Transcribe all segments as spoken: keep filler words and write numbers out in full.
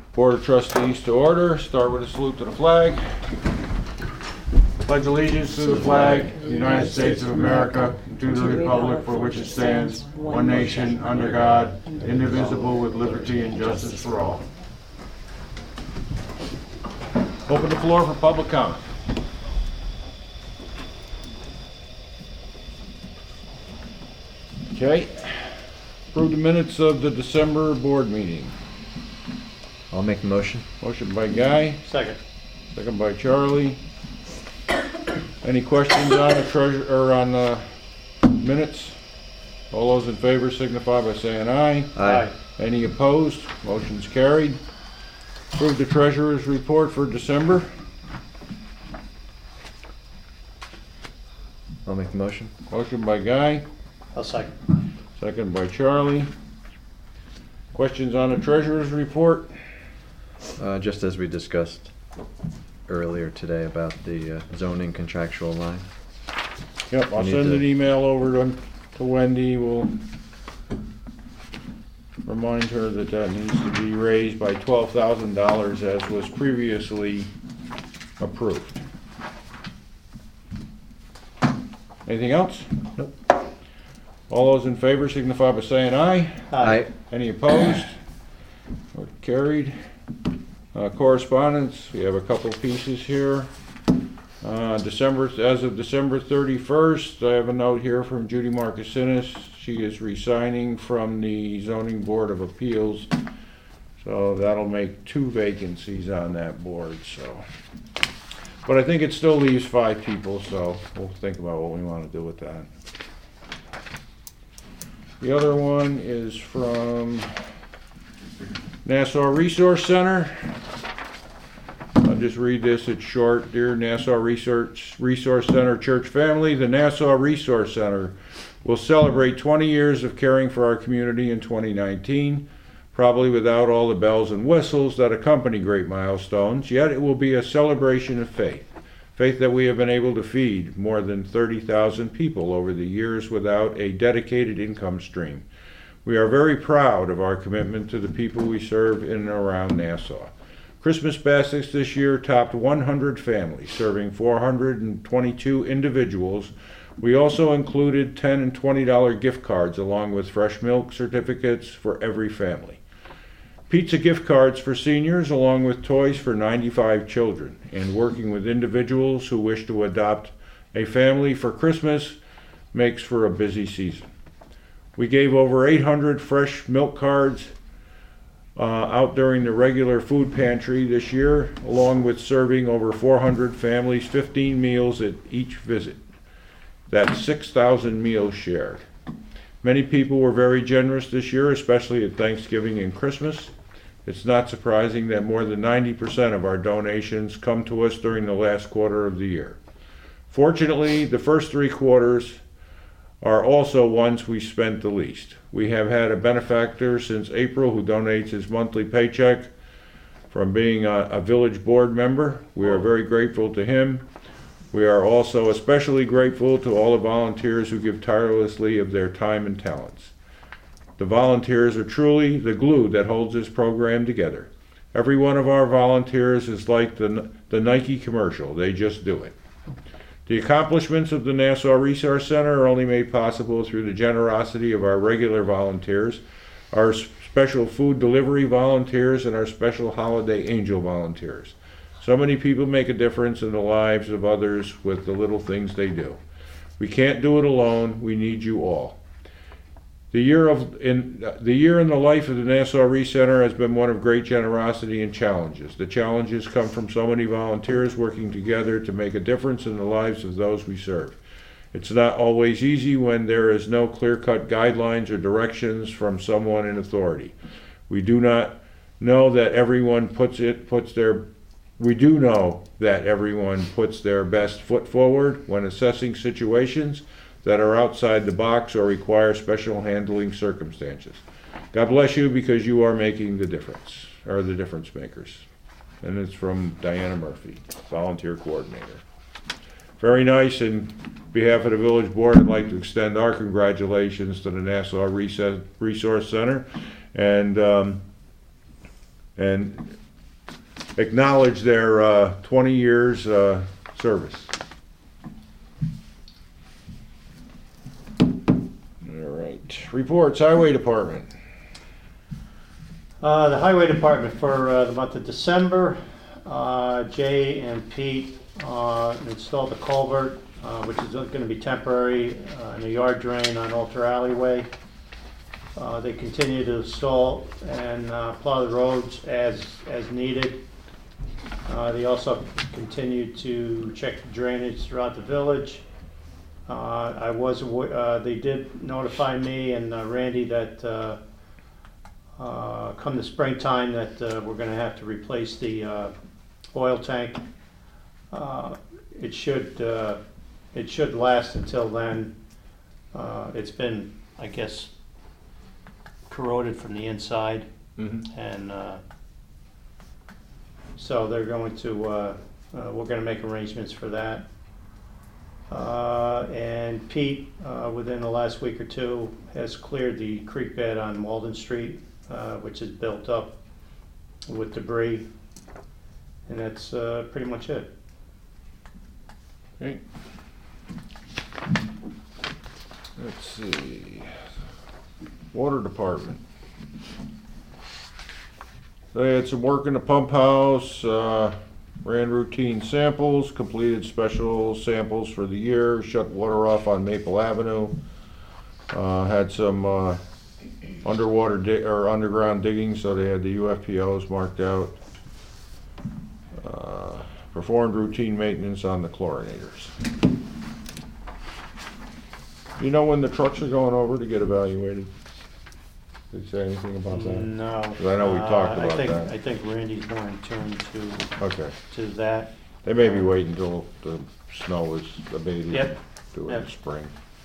Board of Trustees to order. Start with a salute to the flag. Pledge allegiance to the flag of the United States of America and to the republic for which it stands, one nation, under God, indivisible, with liberty and justice for all. Open the floor for public comment. Okay. Approve the minutes of the December board meeting. I'll make the motion. Motion by Guy. Second. Second by Charlie. Any questions on the treasure or on the minutes? All those in favor signify by saying aye. Aye. Any opposed? Motion's carried. Approve the treasurer's report for December. I'll make the motion. Motion by Guy. I'll second. Second by Charlie. Questions on the treasurer's report? Uh, just as we discussed earlier today about the uh, zoning contractual line. Yep, I'll We need send to- an email over to, to Wendy. We'll remind her that that needs to be raised by twelve thousand dollars as was previously approved. Anything else? Nope. All those in favor signify by saying aye. Aye. Any opposed? Or carried. Uh, correspondence, we have a couple pieces here. Uh, December, as of December thirty-first, I have a note here from Judy Marcasinis. She is resigning from the Zoning Board of Appeals. So that'll make two vacancies on that board, so. But I think it still leaves five people, so we'll think about what we want to do with that. The other one is from Nassau Resource Center. I'll just read this, it's short. Dear Nassau Research Resource Center Church family, the Nassau Resource Center will celebrate twenty years of caring for our community in twenty nineteen, probably without all the bells and whistles that accompany great milestones, yet it will be a celebration of faith. Faith that we have been able to feed more than thirty thousand people over the years without a dedicated income stream. We are very proud of our commitment to the people we serve in and around Nassau. Christmas baskets this year topped one hundred families, serving four hundred twenty-two individuals. We also included ten and twenty dollar gift cards along with fresh milk certificates for every family. Pizza gift cards for seniors along with toys for ninety-five children, and working with individuals who wish to adopt a family for Christmas makes for a busy season. We gave over eight hundred fresh milk cards uh, out during the regular food pantry this year, along with serving over four hundred families fifteen meals at each visit. That's six thousand meals shared. Many people were very generous this year, especially at Thanksgiving and Christmas. It's not surprising that more than ninety percent of our donations come to us during the last quarter of the year. Fortunately, the first three quarters are also ones we spent the least. We have had a benefactor since April who donates his monthly paycheck from being a, a village board member. We are very grateful to him. We are also especially grateful to all the volunteers who give tirelessly of their time and talents. The volunteers are truly the glue that holds this program together. Every one of our volunteers is like the, the Nike commercial. They just do it. The accomplishments of the Nassau Resource Center are only made possible through the generosity of our regular volunteers, our special food delivery volunteers, and our special holiday angel volunteers. So many people make a difference in the lives of others with the little things they do. We can't do it alone. We need you all. The year of in the year in the life of the Nassau Resource Center has been one of great generosity and challenges. The challenges come from so many volunteers working together to make a difference in the lives of those we serve. It's not always easy when there is no clear-cut guidelines or directions from someone in authority. We do not know that everyone puts it puts their we do know that everyone puts their best foot forward when assessing situations that are outside the box or require special handling circumstances. God bless you, because you are making the difference, or the difference makers. And it's from Diana Murphy, volunteer coordinator. Very nice. In behalf of the village board, I'd like to extend our congratulations to the Nassau Resource Center, and um, and acknowledge their uh, twenty years uh, service. All right, reports, Highway Department. Uh, the Highway Department for uh, the month of December, uh, Jay and Pete uh, installed the culvert, uh, which is going to be temporary, uh, in a yard drain on Alter Alleyway. Uh, they continue to install and uh, plow the roads as as needed. Uh, they also continue to check the drainage throughout the village. Uh, I was awa- uh, they did notify me and uh, Randy that uh, uh, come the springtime that uh, we're going to have to replace the uh, oil tank. Uh, it should uh, it should last until then. Uh, it's been, I guess, corroded from the inside, Mm-hmm. and uh, so they're going to, uh, uh, we're gonna make arrangements for that. Uh, and Pete, uh, within the last week or two, has cleared the creek bed on Walden Street, uh, which is built up with debris. And that's uh, pretty much it. Okay. Let's see. Water Department. They had some work in the pump house, uh, ran routine samples, completed special samples for the year, shut water off on Maple Avenue. Uh, had some uh, underwater dig or underground digging, so they had the U F P Os marked out. Uh, performed routine maintenance on the chlorinators. You know when the trucks are going over to get evaluated? Did you say anything about that? No. 'Cause I know we talked Uh, I about think- that. I think Randy's more in tune to, Okay. to that. They may be waiting until the snow is abated. Yep. Do it in Yep. the spring.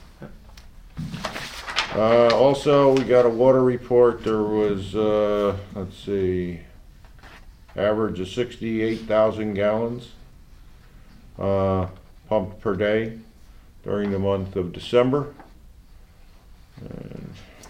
Uh, also, we got a water report. There was, uh, let's see, average of sixty-eight thousand gallons uh, pumped per day during the month of December. And,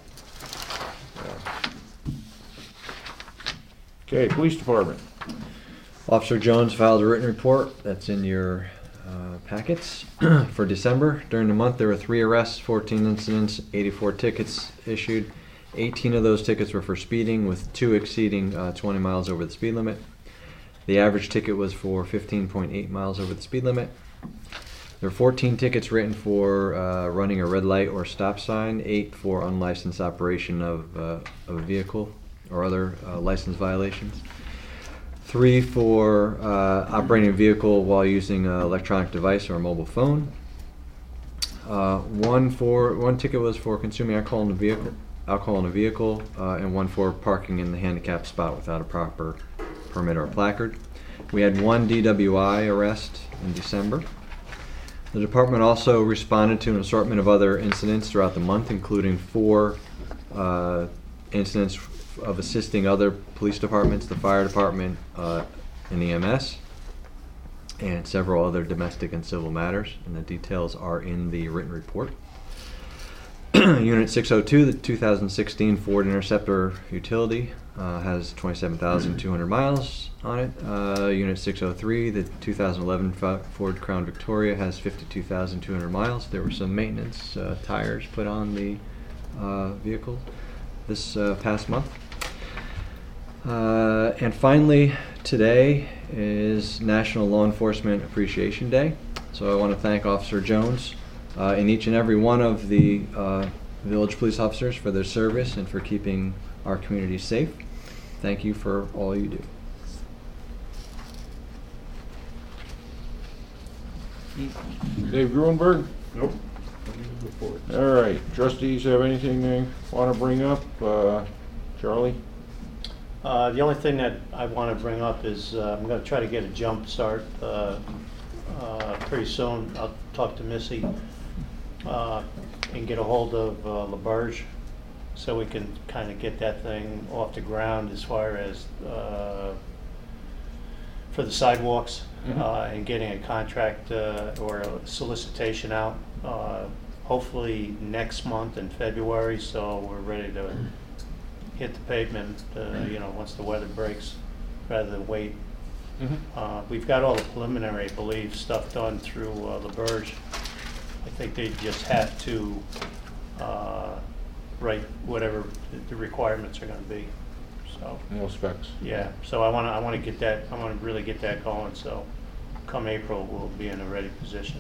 yeah. Okay, Police Department. Officer Jones filed a written report that's in your uh, packets for December. During the month, there were three arrests, fourteen incidents, eighty-four tickets issued. eighteen of those tickets were for speeding, with two exceeding uh, twenty miles over the speed limit. The average ticket was for fifteen point eight miles over the speed limit. There were fourteen tickets written for uh, running a red light or stop sign, eight for unlicensed operation of, uh, of a vehicle or other uh, license violations, three for uh, operating a vehicle while using an electronic device or a mobile phone. Uh, one for one ticket was for consuming alcohol in a vehicle, alcohol in a vehicle, uh, and one for parking in the handicapped spot without a proper permit or placard. We had one D W I arrest in December. The department also responded to an assortment of other incidents throughout the month, including four uh, incidents of assisting other police departments, the fire department, uh, and E M S, and several other domestic and civil matters, and the details are in the written report. Unit six oh two, the two thousand sixteen Ford Interceptor utility, uh, has twenty-seven thousand two hundred miles on it. Uh, Unit six oh three, the two thousand eleven Ford Crown Victoria, has fifty-two thousand two hundred miles. There were some maintenance uh, tires put on the uh, vehicle this uh, past month. Uh, and finally, today is National Law Enforcement Appreciation Day. So I want to thank Officer Jones uh, and each and every one of the uh, village police officers for their service and for keeping our community safe. Thank you for all you do. Dave Gruenberg? Nope. All right, trustees have anything they want to bring up? Uh, Charlie? Uh, the only thing that I want to bring up is uh, I'm going to try to get a jump start uh, uh, pretty soon. I'll talk to Missy uh, and get a hold of uh, LaBerge so we can kind of get that thing off the ground as far as uh, for the sidewalks. Mhm. uh, and getting a contract uh, or a solicitation out uh, hopefully next month in February, so we're ready to hit the pavement, uh, you know, once the weather breaks. rather than wait. Mhm. Uh, We've got all the preliminary, I believe, stuff done through uh, LaBerge. I think they just have to uh, write whatever the requirements are gonna be, so, No specs. yeah. So I wanna, I wanna get that, I wanna really get that going, so come April, we'll be in a ready position.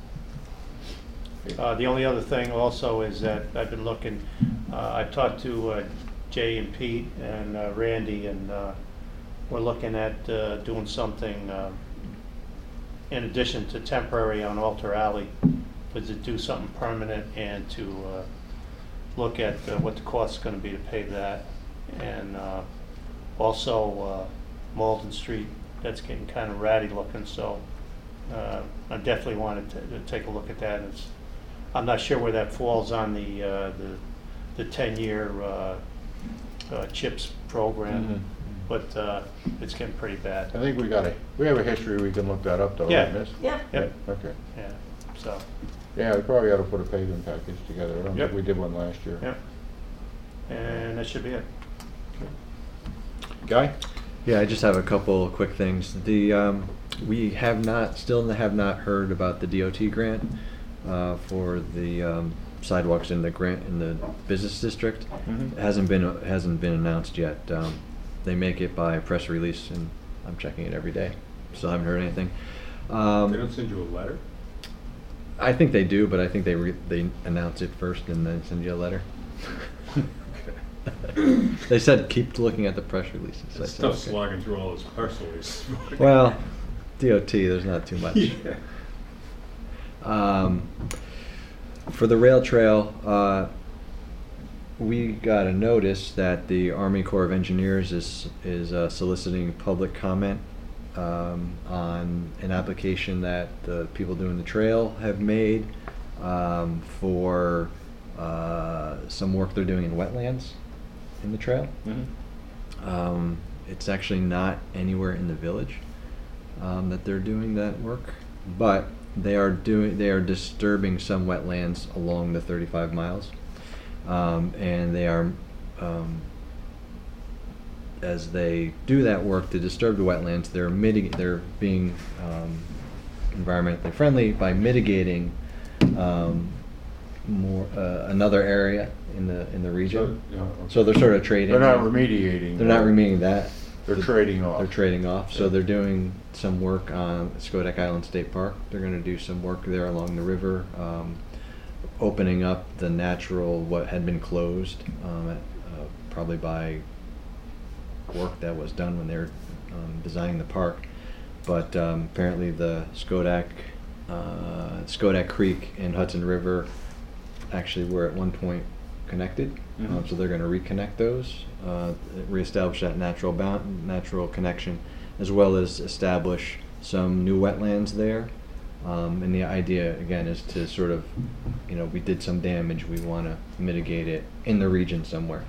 Uh, The only other thing also is that I've been looking, uh, I've talked to uh, Jay and Pete and uh, Randy, and uh, we're looking at uh, doing something uh, in addition to temporary on Alter Alley, but to do something permanent and to uh, look at uh, what the cost is going to be to pave that. And uh, also uh, Malden Street, that's getting kind of ratty looking, so uh, I definitely wanted to, to take a look at that. It's, I'm not sure where that falls on the uh, the, the ten-year uh, uh, CHIPS program, Mhm. but uh, it's getting pretty bad. I think we got a, we have a history, we can look that up though, Yeah. right, miss? Yeah. Yep. Okay. Yeah. So. Yeah, we probably ought to put a paving package together. I don't Yep. think we did one last year. Yep. And that should be it. Guy? Yeah, I just have a couple quick things. The um, we have not, still have not heard about the D O T grant uh, for the um, sidewalks in the grant in the business district. Mhm. It hasn't been hasn't been announced yet. Um, they make it by press release, and I'm checking it every day. Still haven't heard anything. Um, They don't send you a letter? I think they do, but I think they re they announce it first and then send you a letter. They said keep looking at the press releases. I That said, stuff's okay. slogging through all those parcels. Well, D O T, there's not too much. Yeah. Um, for the rail trail, uh, we got a notice that the Army Corps of Engineers is is uh, soliciting public comment um, on an application that the people doing the trail have made um, for uh, some work they're doing in wetlands in the trail. Mhm. Um, it's actually not anywhere in the village um, that they're doing that work, but they are doing they are disturbing some wetlands along the thirty-five miles, um, and they are um, as they do that work to disturb the wetlands, they're mitig they're being um, environmentally friendly by mitigating um, more uh, another area in the in the region. So, yeah, okay. So they're sort of trading. They're not remediating. They're not though. remediating that. They're trading off. They're trading off. So Yeah. they're doing some work on Schodack Island State Park. They're going to do some work there along the river, um, opening up the natural what had been closed, um, at, uh, probably by work that was done when they were um, designing the park. But um, apparently the Schodack, uh, Schodack Creek and Hudson River actually were at one point connected. Um, Mhm. so they're going to reconnect those, uh, reestablish that natural bound, natural connection, as well as establish some new wetlands there. Um, and the idea again is to sort of, you know, we did some damage, we want to mitigate it in the region somewhere.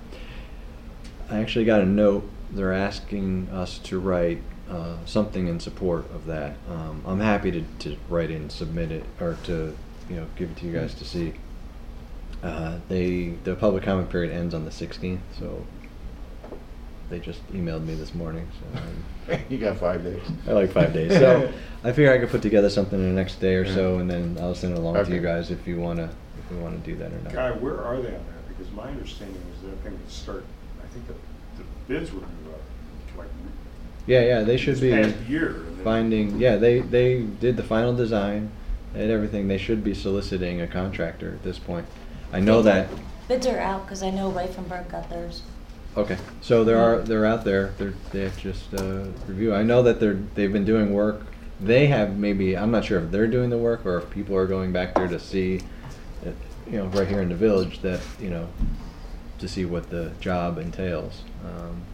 I actually got a note. They're asking us to write uh, something in support of that. Um, I'm happy to, to write in, submit it, or to, you know, give it to you guys to see. Uh, they the public comment period ends on the sixteenth, so they just emailed me this morning. So um, You got five days. I like five days. So I figure I could put together something in the next day or so, Yeah. and then I'll send it along to Okay. you guys if you wanna if you wanna do that or not. Guy, where are they on that? Because my understanding is they're going to start, I think the, the bids were going to go out, like, Yeah, yeah, they should this be past year. and then- finding. Yeah, they they did the final design and everything. They should be soliciting a contractor at this point. I know that. Bids are out, because I know Reifenberg got theirs. Okay, so there are they're out there. They're they have just uh, review. I know that they're they've been doing work. They have maybe I'm not sure if they're doing the work or if people are going back there to see, uh, you know, right here in the village that you know, to see what the job entails. Um,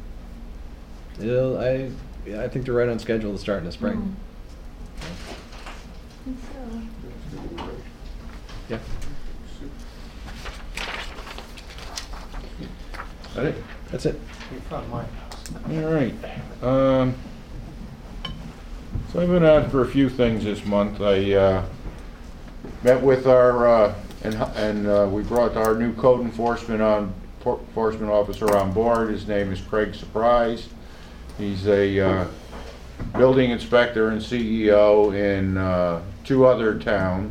so, it'll, I yeah, I think they're right on schedule to start in the spring. Mm. So, Yeah. That it? That's it. In front of my house. All right. Um, so I've been on for a few things this month. I uh, met with our, uh, and, and uh, we brought our new code enforcement on, enforcement officer on board. His name is Craig Surprise. He's a uh, building inspector and C E O in uh, two other towns.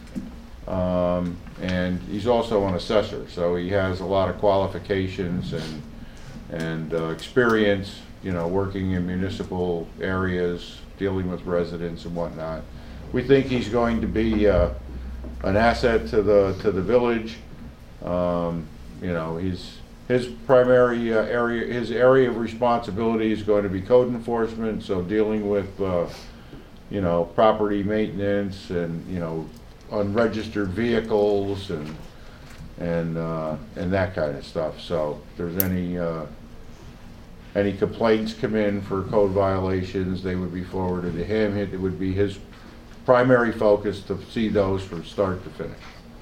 Um, and he's also an assessor, so he has a lot of qualifications and, and uh, experience, you know, working in municipal areas, dealing with residents and whatnot. We think he's going to be uh, an asset to the, to the village. Um, you know, he's, his primary uh, area, his area of responsibility is going to be code enforcement, so dealing with, uh, you know, property maintenance and, you know, unregistered vehicles and and uh, and that kind of stuff. So if there's any uh, any complaints come in for code violations, they would be forwarded to him. It would be his primary focus to see those from start to finish.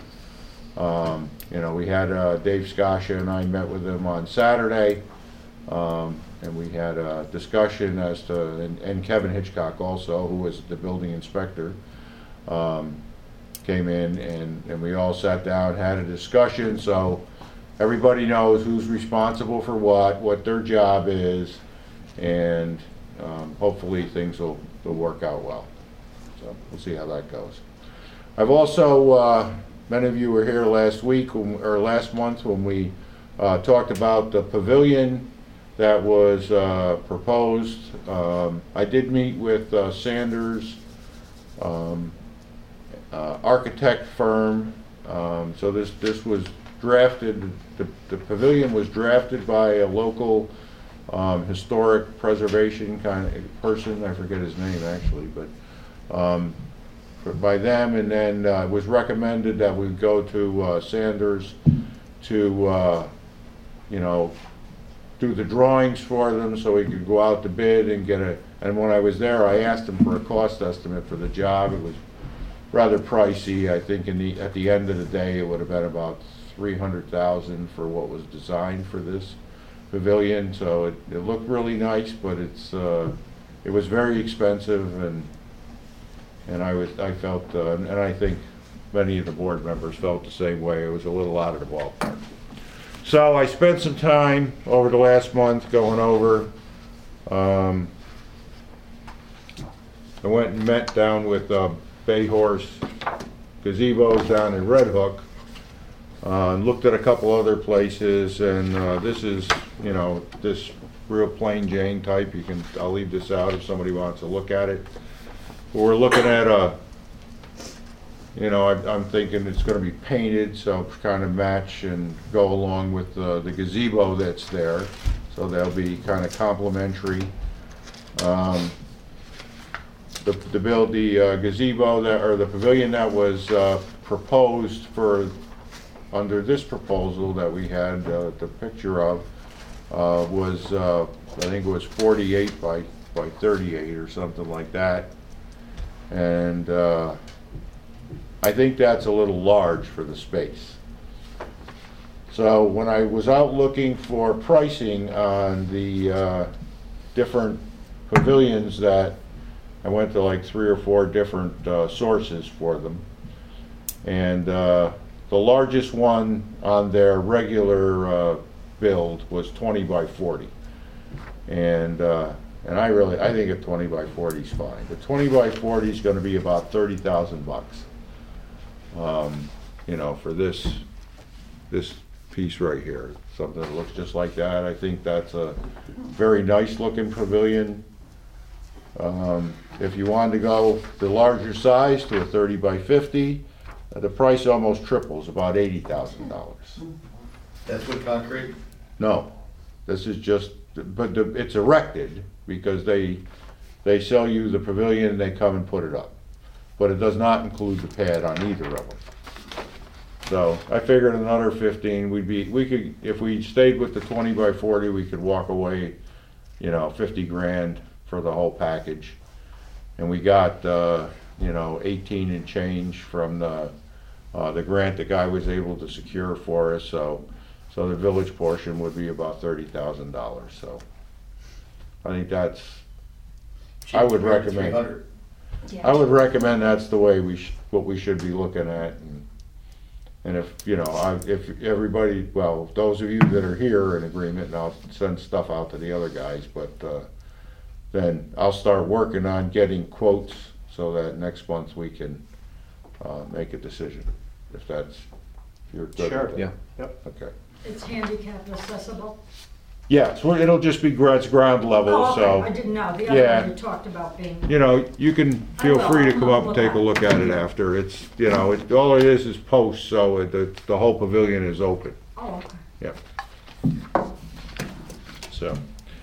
Um, you know, we had uh, Dave Skasha and I met with him on Saturday, um, and we had a discussion as to, and, and Kevin Hitchcock also, who was the building inspector, um, came in, and, and we all sat down, had a discussion, so everybody knows who's responsible for what, what their job is, and um, hopefully things will, will work out well. So we'll see how that goes. I've also, uh, many of you were here last week, when, or last month, when we uh, talked about the pavilion that was uh, proposed. Um, I did meet with uh, Sanders, um, Uh, architect firm. Um, so this this was drafted, the, the pavilion was drafted by a local um, historic preservation kind of person, I forget his name actually, but um, for, by them, and then uh, it was recommended that we go to uh, Sanders to uh, you know, do the drawings for them so we could go out to bid and get a, and when I was there I asked him for a cost estimate for the job. It was rather pricey. I think in the at the end of the day it would have been about three hundred thousand for what was designed for this pavilion. So it, it looked really nice, but it's uh, it was very expensive, and and I was I felt uh, and I think many of the board members felt the same way. It was a little out of the ballpark. So I spent some time over the last month going over. Um, I went and met down with uh, Bay Horse Gazebos down in Red Hook, uh, and looked at a couple other places, and uh, this is, you know, this real plain Jane type. You can, I'll leave this out if somebody wants to look at it. But we're looking at a, you know, I, I'm thinking it's going to be painted, so kind of match and go along with the, the gazebo that's there, so they'll be kind of complementary. Um, The, the build the uh, gazebo that, or the pavilion that was uh, proposed for under this proposal that we had uh, the picture of uh, was uh, I think it was forty-eight by by thirty-eight or something like that, and uh, I think that's a little large for the space. So when I was out looking for pricing on the uh, different pavilions, that I went to like three or four different uh, sources for them, and uh, the largest one on their regular uh, build was twenty by forty, and uh, and I really I think a twenty by forty is fine. The twenty by forty is going to be about thirty thousand bucks, um, you know, for this this piece right here, something that looks just like that. I think that's a very nice looking pavilion. Um, if you wanted to go the larger size to a thirty by fifty, uh, the price almost triples, about eighty thousand dollars. That's with concrete? No, this is just, but the, it's erected because they they sell you the pavilion and they come and put it up, but it does not include the pad on either of them. So I figured another fifteen, we'd be, we could, if we stayed with the twenty by forty, we could walk away, you know, fifty grand for the whole package. And we got, uh, you know, eighteen and change from the, uh, the grant the guy was able to secure for us. So, so the village portion would be about thirty thousand dollars. So I think that's, I would recommend, I would recommend that's the way we, sh what we should be looking at. And, and if, you know, I, if everybody, well, those of you that are here are in agreement, and I'll send stuff out to the other guys, but, uh, then I'll start working on getting quotes so that next month we can, uh, make a decision, if that's, if you're good Sure. with Yeah. that. Okay. It's handicap accessible? Yeah, so it'll just be grad, ground level, Oh, okay, I so, didn't know. The other Yeah. one you talked about being, you know, you can feel I will. free to come up and Look take at a it. look at it after. It's, you know, it, all it is is posts, so it- the, the whole pavilion is open. oh, okay. Yep. So,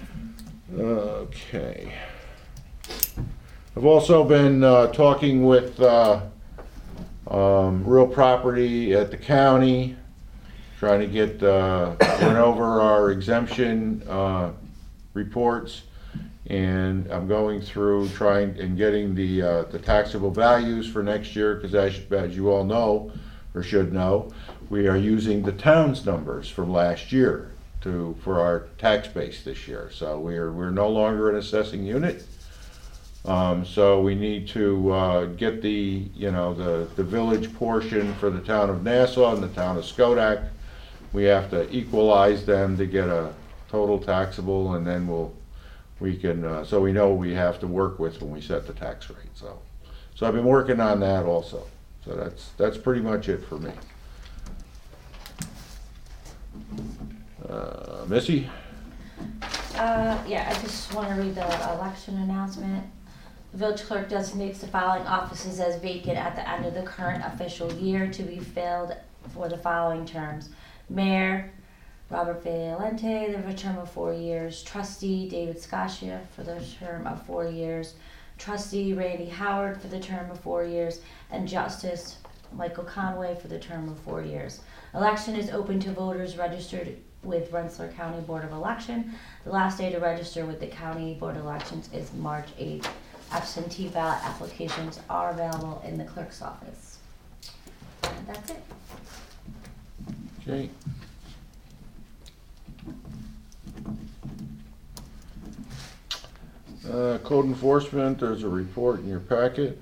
okay. I've also been, uh, talking with, uh, um, real property at the county, trying to get, uh, went over our exemption, uh, reports. And I'm going through trying and getting the, uh, the taxable values for next year, because as, as you all know, or should know, we are using the town's numbers from last year to, for our tax base this year. So we're, we're no longer an assessing unit. Um, so we need to, uh, get the, you know, the, the village portion for the town of Nassau and the town of Skodak. We have to equalize them to get a total taxable, and then we'll, we can, uh, so we know what we have to work with when we set the tax rate, so. So I've been working on that also. So that's, that's pretty much it for me. Uh, Missy? Uh, yeah, I just wanna read the election announcement. The village clerk designates the following offices as vacant at the end of the current official year to be filled for the following terms. Mayor, Robert Violente, the term of four years. Trustee, David Scotia, for the term of four years. Trustee, Randy Howard, for the term of four years. And Justice, Michael Conway, for the term of four years. Election is open to voters registered with Rensselaer County Board of Election. The last day to register with the County Board of Elections is March eighth. Absentee ballot applications are available in the clerk's office. And that's it. Okay. Uh, code enforcement, there's a report in your packet.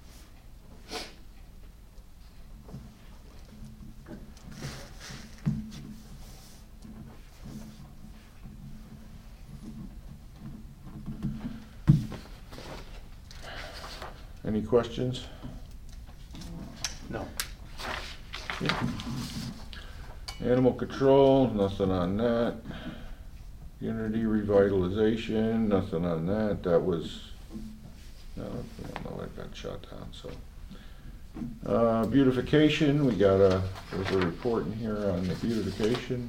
Any questions? No. Animal control, nothing on that. Unity revitalization, nothing on that. That was, no, no, that got shut down, so. Uh, beautification, we got a, there's a report in here on the beautification.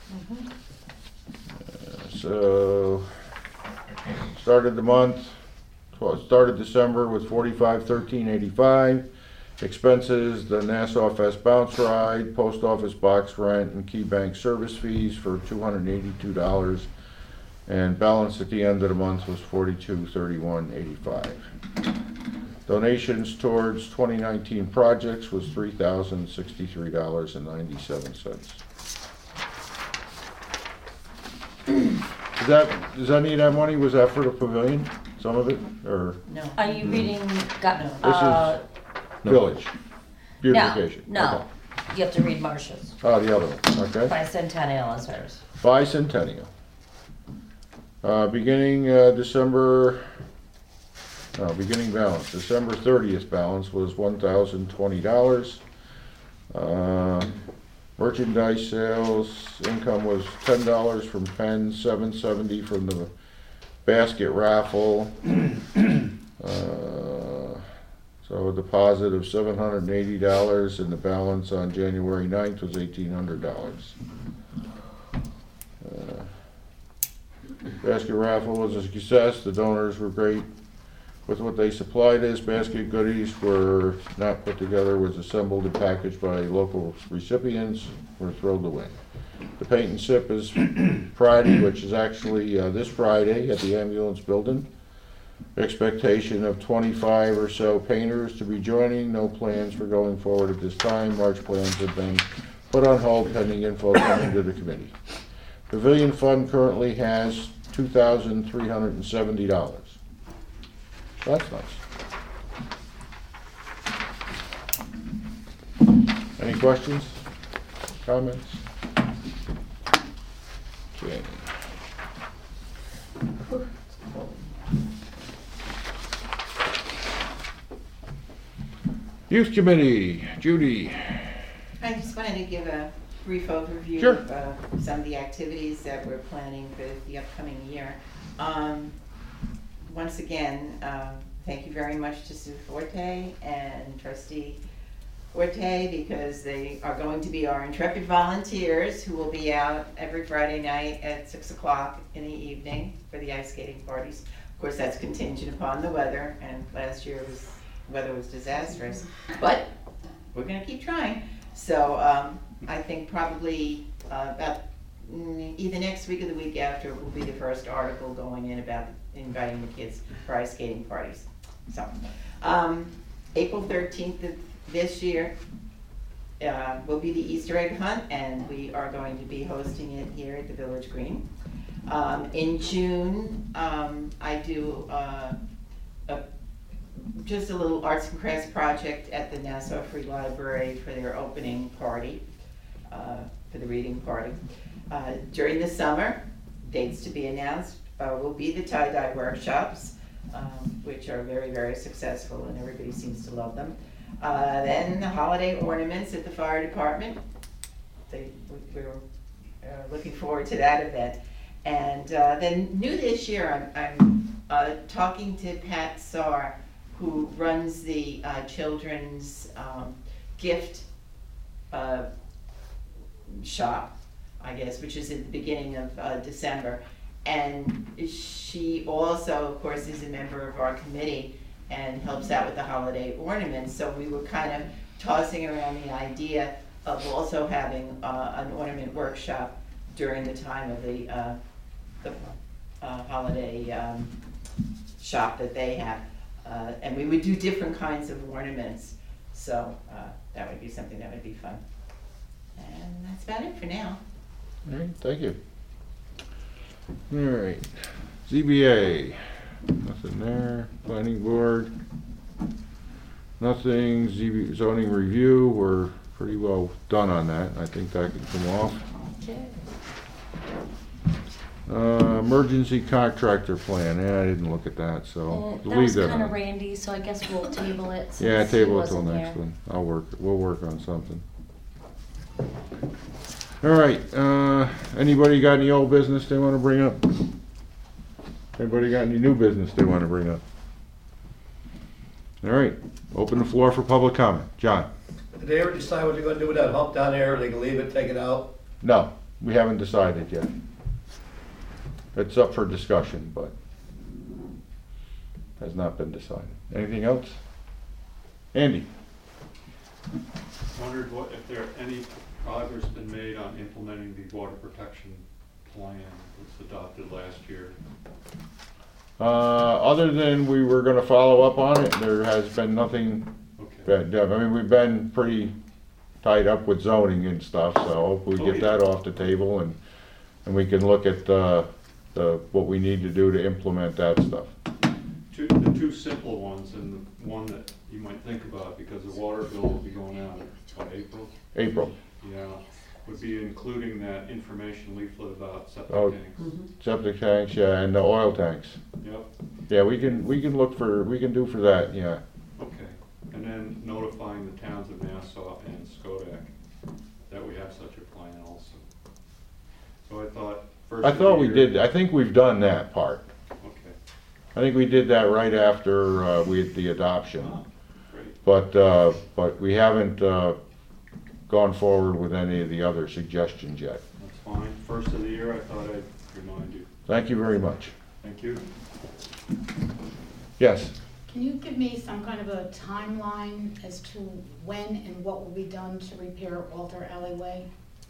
Uh, So, started the month, well, started December with forty-five thirteen eighty-five. Expenses, the Nassau Fest bounce ride, post office box rent, and key bank service fees for two hundred eighty-two dollars. And balance at the end of the month was forty-two thirty-one eighty-five. Donations towards twenty nineteen projects was three thousand sixty-three dollars and ninety-seven cents. Is that, does any of that money, was that for the pavilion, some of it, or No. Are you reading, got, No. uh, village? no, Beautification? no. Okay. You have to read Marcia's. Oh, the other one, okay. Bicentennial is hers. Bicentennial. Uh, beginning, uh, December, no, beginning balance, December thirtieth balance was one thousand twenty dollars. Uh, merchandise sales, income was ten dollars from pens, seven seventy from the basket raffle. Uh, so a deposit of seven hundred eighty dollars, and the balance on January ninth was eighteen hundred dollars. Uh, Basket raffle was a success. The donors were great with what they supplied us. Basket goodies were not put together, was assembled and packaged by local recipients. We're thrilled to win. The paint and sip is Friday, which is actually uh, this Friday at the ambulance building. Expectation of twenty-five or so painters to be joining. No plans for going forward at this time. March plans have been put on hold pending info coming to the committee. Pavilion fund currently has two thousand three hundred seventy dollars. That's nice. Any questions? Comments? Okay. Youth Committee, Judy. I just wanted to give a brief overview Sure. of uh, some of the activities that we're planning for the upcoming year. Um, Once again, um, thank you very much to Sue Forte and Trustee Forte, because they are going to be our intrepid volunteers who will be out every Friday night at six o'clock in the evening for the ice skating parties. Of course, that's contingent upon the weather, and last year was, weather was disastrous, but we're gonna keep trying. So um, I think probably uh, about mm, either next week or the week after will be the first article going in about inviting the kids for ice skating parties. So, um, April thirteenth of this year uh, will be the Easter egg hunt, and we are going to be hosting it here at the Village Green. Um, in June, um, I do uh, a, just a little arts and crafts project at the Nassau Free Library for their opening party, uh, for the reading party. Uh, during the summer, dates to be announced, uh, will be the tie-dye workshops, um, which are very, very successful, and everybody seems to love them. Uh, then the holiday ornaments at the fire department. They, we, we were uh, looking forward to that event. And uh, then new this year, I'm, I'm uh, talking to Pat Sarr, who runs the uh, children's um, gift uh, shop, I guess, which is at the beginning of uh, December. And she also, of course, is a member of our committee and helps out with the holiday ornaments. So we were kind of tossing around the idea of also having uh, an ornament workshop during the time of the, uh, the uh, holiday um, shop that they have. Uh, and we would do different kinds of ornaments. So uh, that would be something that would be fun. And that's about it for now. All right, thank you. All right, Z B A, nothing there. Planning Board, nothing. Z B zoning review, we're pretty well done on that. I think that can come off. Okay. Uh, emergency contractor plan. Yeah, I didn't look at that, so Uh, That leave was that kind of on. Randy, so I guess we'll table it. Yeah, since he table it till wasn't next here. one. I'll work. We'll work on something. All right. Uh, anybody got any old business they want to bring up? Anybody got any new business they want to bring up? All right. Open the floor for public comment. John. Did they ever decide what they're gonna do with that hump down there? They can leave it, take it out? No, we haven't decided yet. It's up for discussion, but has not been decided. Anything else? Andy? Wondered what, if there any progress been made on implementing the water protection plan that was adopted last year. Uh, other than we were gonna follow up on it, there has been nothing Okay. bad done. I mean, we've been pretty tied up with zoning and stuff, so hopefully we Oh, get yeah. that off the table and, and we can look at, uh, the, what we need to do to implement that stuff. Two, the two simple ones and the one that you might think about, because the water bill will be going out in what, April? April, Yeah, would be including that information leaflet about septic Oh. tanks. septic tanks, yeah, and the oil tanks. Yep, Yeah, we can, we can look for, we can do for that, yeah. okay. And then notifying the towns of Nassau and Skodak that we have such a plan also. So I thought first I of the thought we year- did, I think we've done that part. Okay. I think we did that right after, uh, we had the adoption. Ah, great. But, uh, but we haven't, uh, gone forward with any of the other suggestions yet. That's fine. First of the year, I thought I'd remind you. Thank you very much. Thank you. Yes, Can you give me some kind of a timeline as to when and what will be done to repair Walter Alleyway?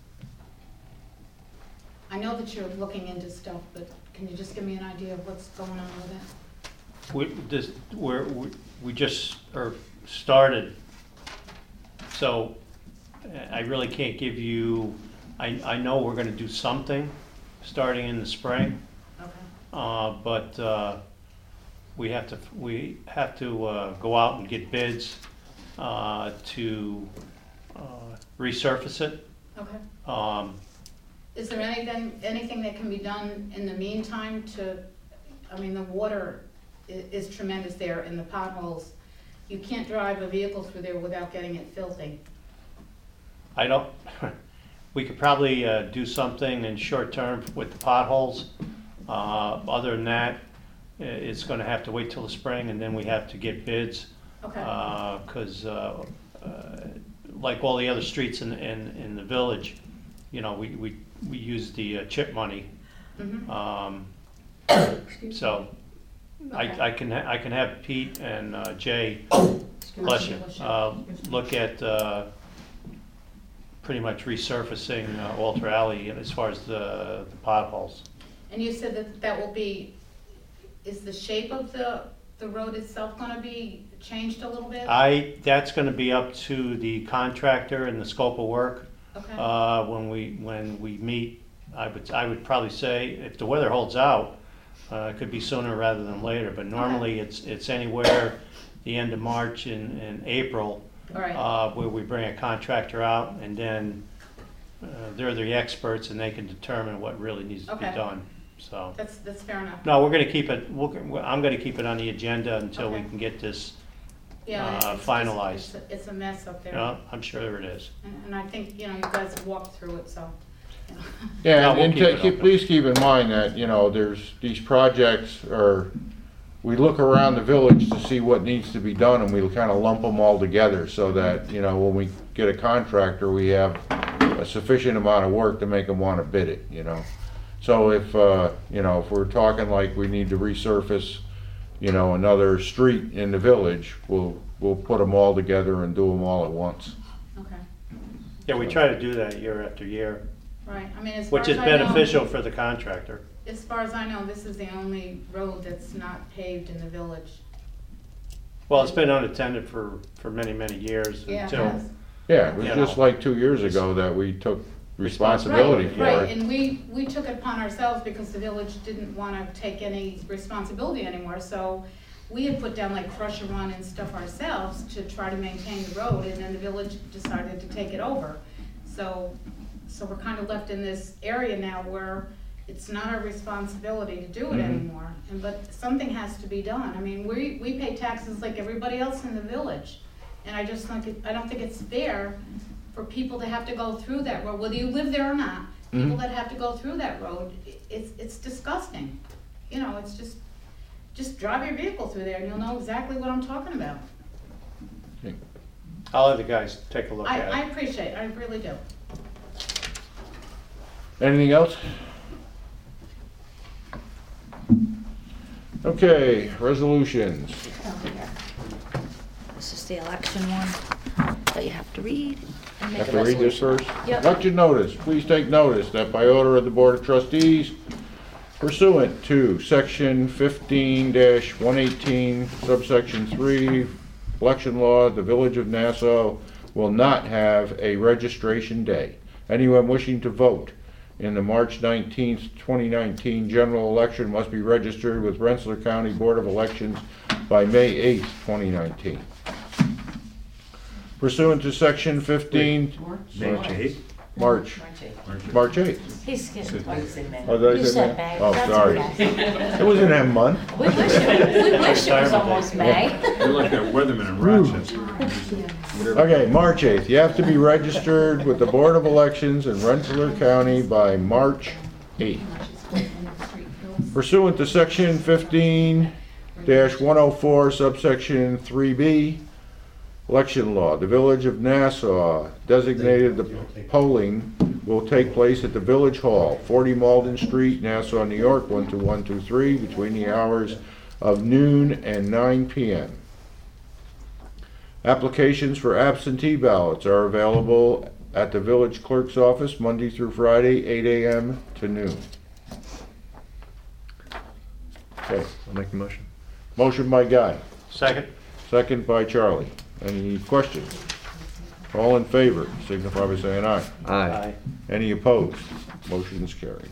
I know that you're looking into stuff, but can you just give me an idea of what's going on with it? We, this, we're, we, we just are started, so uh, I really can't give you, I, I know we're gonna do something, starting in the spring, Okay. uh, but, uh, we have to, we have to, uh, go out and get bids, uh, to, uh, resurface it. Okay. Um, Is there anything, anything that can be done in the meantime to, I mean, the water i- is tremendous there and the potholes you can't drive a vehicle through there without getting it filthy. I don't, we could probably uh, do something in short term with the potholes. Uh, Other than that, i- it's gonna have to wait till the spring, and then we have to get bids. Okay. Because, like all the other streets in, in, in the village, you know, we, we, we use the uh, chip money. Mhm. Um, Excuse So I, Okay. I can, ha- I can have Pete and uh, Jay, Excuse bless me. you, uh, look at uh, pretty much resurfacing uh, Walter Alley as far as the the potholes. And you said that that will be, is the shape of the, the road itself gonna be changed a little bit? I, that's gonna be up to the contractor and the scope of work. Okay, Uh, when we, when we meet, I would, I would probably say, if the weather holds out, uh, it could be sooner rather than later, but normally it's, it's anywhere the end of March and, and April, all right, uh, where we bring a contractor out, and then, uh, they're the experts and they can determine what really needs to be Okay. done, so. that's, that's fair enough. No, we're gonna keep it, we're, I'm gonna keep it on the agenda until we Okay. can get this, Yeah, uh, it's just- finalized. It's, a- it's a mess up you there. know, I'm sure it is. And, and I think, you know, you guys have walked through it, so. you know. Yeah, No, and- we'll and keep to- it keep- open. please keep in mind that, you know, there's, these projects are, we look around the village to see what needs to be done, and we kind of lump them all together, so that, you know, when we get a contractor, we have a sufficient amount of work to make them want to bid it, you know? So if, uh, you know, if we're talking like we need to resurface, you know, another street in the village, we'll, we'll put them all together and do them all at once. Okay, Yeah, we try to do that year after year, right, I mean, as far which as is I know. beneficial for the contractor. As far as I know, this is the only road that's not paved in the village. Well, it's been unattended for, for many, many years Yeah, it until, has. Yeah, it was You just know. like two years ago that we took responsibility Responsibility, for Right, it. and we, we took it upon ourselves because the village didn't wanna take any responsibility anymore, so we had put down like crusher run and stuff ourselves to try to maintain the road, and then the village decided to take it over. So, so we're kinda left in this area now where it's not our responsibility to do it Mhm. anymore, and, but something has to be done. I mean, we, we pay taxes like everybody else in the village, and I just think, it- I don't think it's fair for people to have to go through that road, whether you live there or not. People Mhm. that have to go through that road, i- it's, it's disgusting. You know, it's just, just drive your vehicle through there and you'll know exactly what I'm talking about. I'll have the guys take a look I, at I it. appreciate it, I really do. Anything else? Okay, resolutions. Oh, here. This is the election one that you have to read and make Have a to read this resolution. first? Yep. Election notice, please take notice that by order of the Board of Trustees pursuant to section fifteen one eighteen subsection three, election law, the Village of Nassau will not have a registration day. Anyone wishing to vote in the March nineteenth, twenty nineteen general election must be registered with Rensselaer County Board of Elections by May eighth, twenty nineteen. Pursuant to section fifteen, March eighth? March, March eighth. He's getting close. Oh, did I You say said May? May. Oh, That's sorry. okay. It was in that month. We wish it, we wish it was almost May. You're like that weatherman in Rochester. Okay, March eighth. You have to be registered with the Board of Elections in Rensselaer County by March eighth. Pursuant to section fifteen one oh four subsection three B, election law, the Village of Nassau designated the polling will take place at the Village Hall, forty Malden Street, Nassau, New York, one two one two three, between the hours of noon and nine P M Applications for absentee ballots are available at the village clerk's office Monday through Friday, eight A M to noon. Okay, I'll make the motion. motion by Guy, Second? second by Charlie. Any questions? All in favor, signify by saying aye. Aye. Any opposed? Motion is carried.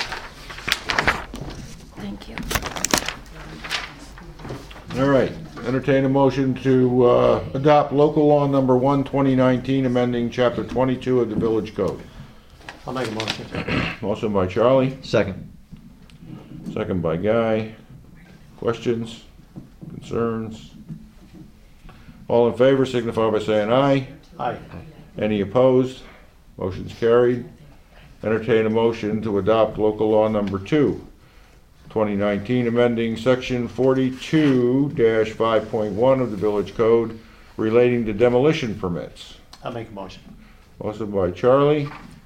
Thank you. All right, the entertain a motion to uh, adopt local law number one, twenty nineteen, amending chapter twenty-two of the village code. I'll make a motion. Motion by Charlie, Second. second by Guy. Questions, concerns? All in favor signify by saying aye. Aye. Any opposed? Motion's carried. Entertain a motion to adopt local law number two, twenty nineteen, amending section forty-two five point one of the village code relating to demolition permits. I'll make a motion. Motion by Charlie,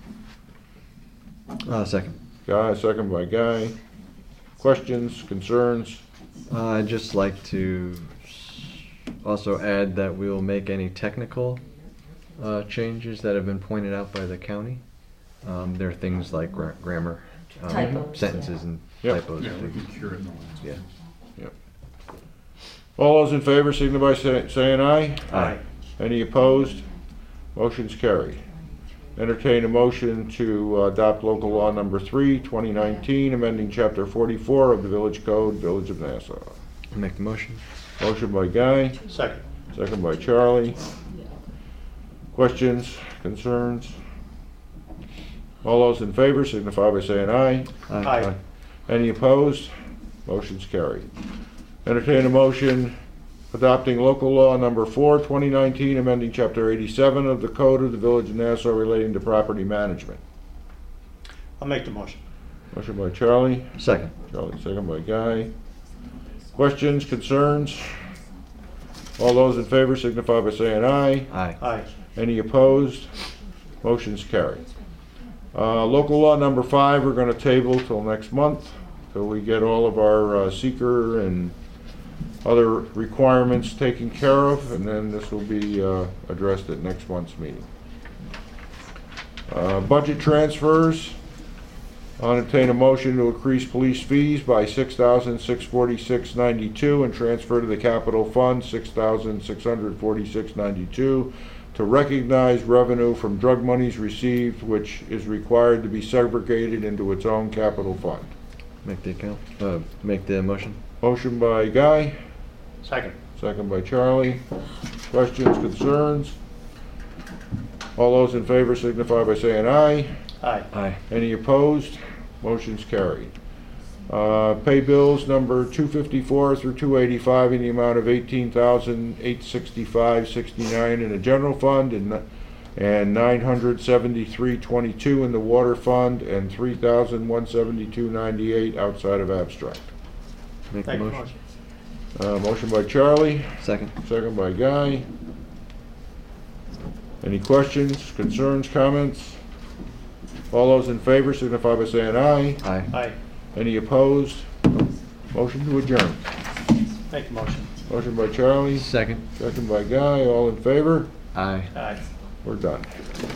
Uh, second. Guy, second by Guy. Questions, concerns? Uh, I'd just like to also add that we will make any technical uh, changes that have been pointed out by the county. Um, there are things like gra- grammar, um, Typos, sentences, and Yep. typos. Yeah, we can cure it in the last. Yeah. All those in favor signify by say- saying aye. Aye. Any opposed? Motion's carried. Entertain a motion to uh, adopt local law number three, twenty nineteen, amending chapter forty-four of the village code, Village of Nassau. Make the motion. Motion by Guy, Second. second by Charlie. Questions, concerns? All those in favor signify by saying aye. Aye. Any opposed? Motion's carried. Entertain a motion adopting local law number four, twenty nineteen, amending chapter eighty-seven of the code of the Village of Nassau relating to property management. I'll make the motion. Motion by Charlie, Second. Charlie, second by Guy. Questions, concerns? All those in favor signify by saying aye. Aye. Aye. Any opposed? Motion's carried. Uh, local law number five, we're gonna table till next month, till we get all of our uh, seeker and other requirements taken care of, and then this will be uh, addressed at next month's meeting. Uh, Budget transfers. I'll entertain a motion to increase police fees by six thousand six hundred forty-six dollars and ninety-two cents and transfer to the capital fund six thousand six hundred forty-six dollars and ninety-two cents to recognize revenue from drug monies received, which is required to be segregated into its own capital fund. Make the account. Uh, make the motion. Motion by Guy, Second. second by Charlie. Questions, concerns? All those in favor signify by saying aye. Aye. Aye. Any opposed? Motion's carried. Uh, Pay bills number two fifty-four through two eighty-five in the amount of eighteen thousand eight hundred sixty-five dollars and sixty-nine cents in the general fund and and nine hundred seventy-three dollars and twenty-two cents in the water fund and three thousand one hundred seventy-two dollars and ninety-eight cents outside of abstract. Make the Make the motion. motion. Uh, Motion by Charlie, Second. second by Guy. Any questions, concerns, comments? All those in favor signify by saying aye. Aye. Aye. Any opposed? Motion to adjourn. Make the motion. Motion by Charlie, Second. second by Guy, all in favor? Aye. Aye. We're done.